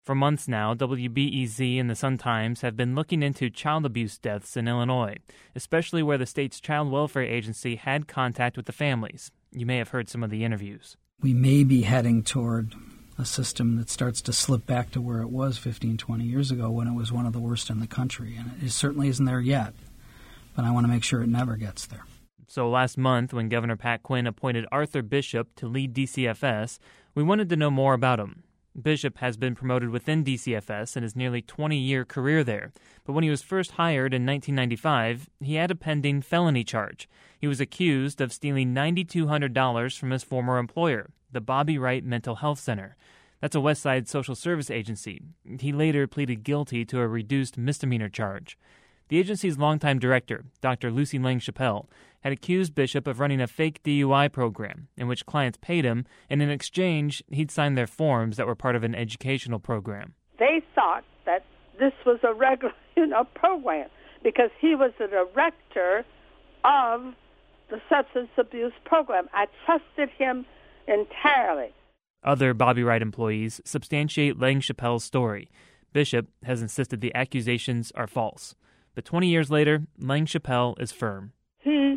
For months now, WBEZ and the Sun-Times have been looking into child abuse deaths in Illinois, especially where the state's child welfare agency had contact with the families. You may have heard some of the interviews. We may be heading toward a system that starts to slip back to where it was 15, 20 years ago when it was one of the worst in the country. And it certainly isn't there yet, but I want to make sure it never gets there. So last month, when Governor Pat Quinn appointed Arthur Bishop to lead DCFS, we wanted to know more about him. Bishop has been promoted within DCFS in his nearly 20-year career there. But when he was first hired in 1995, he had a pending felony charge. He was accused of stealing $9,200 from his former employer, the Bobby Wright Mental Health Center. That's a West Side social service agency. He later pleaded guilty to a reduced misdemeanor charge. The agency's longtime director, Dr. Lucy Lang-Chappell, had accused Bishop of running a fake DUI program in which clients paid him, and in exchange, he'd sign their forms that were part of an educational program. They thought that this was a regular, program because he was the director of the substance abuse program. I trusted him entirely. Other Bobby Wright employees substantiate Lang-Chappell's story. Bishop has insisted the accusations are false. But 20 years later, Lang-Chappell is firm. He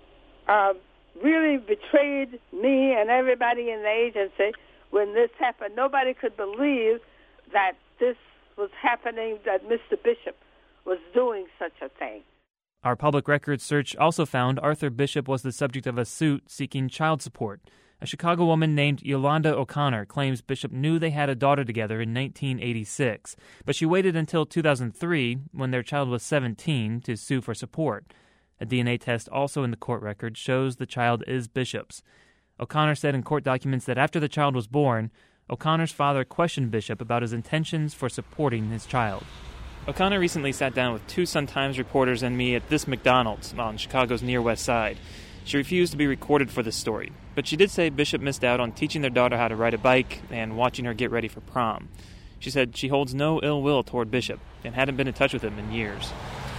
really betrayed me and everybody in the agency when this happened. Nobody could believe that this was happening, that Mr. Bishop was doing such a thing. Our public records search also found Arthur Bishop was the subject of a suit seeking child support. A Chicago woman named Yolanda O'Connor claims Bishop knew they had a daughter together in 1986, but she waited until 2003, when their child was 17, to sue for support. A DNA test also in the court record shows the child is Bishop's. O'Connor said in court documents that after the child was born, O'Connor's father questioned Bishop about his intentions for supporting his child. O'Connor recently sat down with two Sun-Times reporters and me at this McDonald's on Chicago's Near West Side. She refused to be recorded for this story, but she did say Bishop missed out on teaching their daughter how to ride a bike and watching her get ready for prom. She said she holds no ill will toward Bishop and hadn't been in touch with him in years.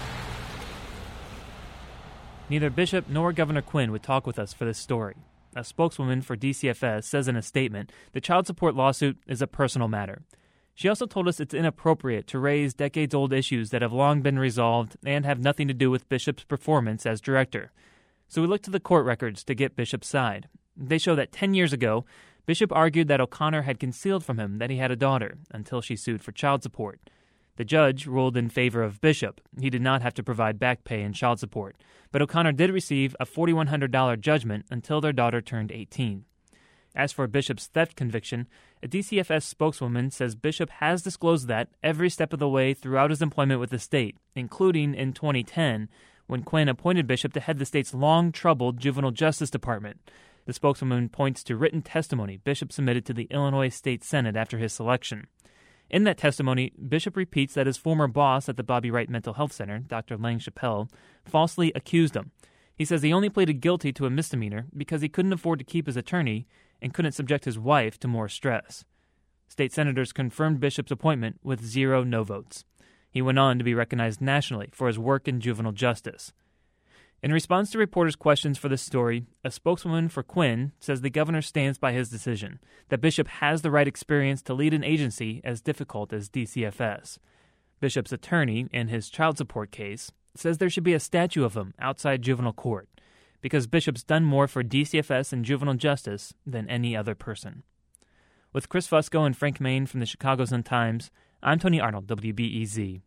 Neither Bishop nor Governor Quinn would talk with us for this story. A spokeswoman for DCFS says in a statement the child support lawsuit is a personal matter. She also told us it's inappropriate to raise decades-old issues that have long been resolved and have nothing to do with Bishop's performance as director. So we looked to the court records to get Bishop's side. They show that 10 years ago, Bishop argued that O'Connor had concealed from him that he had a daughter until she sued for child support. The judge ruled in favor of Bishop. He did not have to provide back pay and child support, but O'Connor did receive a $4,100 judgment until their daughter turned 18. As for Bishop's theft conviction, a DCFS spokeswoman says Bishop has disclosed that every step of the way throughout his employment with the state, including in 2010, when Quinn appointed Bishop to head the state's long-troubled juvenile justice department. The spokeswoman points to written testimony Bishop submitted to the Illinois State Senate after his selection. In that testimony, Bishop repeats that his former boss at the Bobby Wright Mental Health Center, Dr. Lang-Chappell, falsely accused him. He says he only pleaded guilty to a misdemeanor because he couldn't afford to keep his attorney and couldn't subject his wife to more stress. State senators confirmed Bishop's appointment with 0 no votes. He went on to be recognized nationally for his work in juvenile justice. In response to reporters' questions for this story, a spokeswoman for Quinn says the governor stands by his decision, that Bishop has the right experience to lead an agency as difficult as DCFS. Bishop's attorney, in his child support case, says there should be a statue of him outside juvenile court, because Bishop's done more for DCFS and juvenile justice than any other person. With Chris Fusco and Frank Main from the Chicago Sun-Times, I'm Tony Arnold, WBEZ.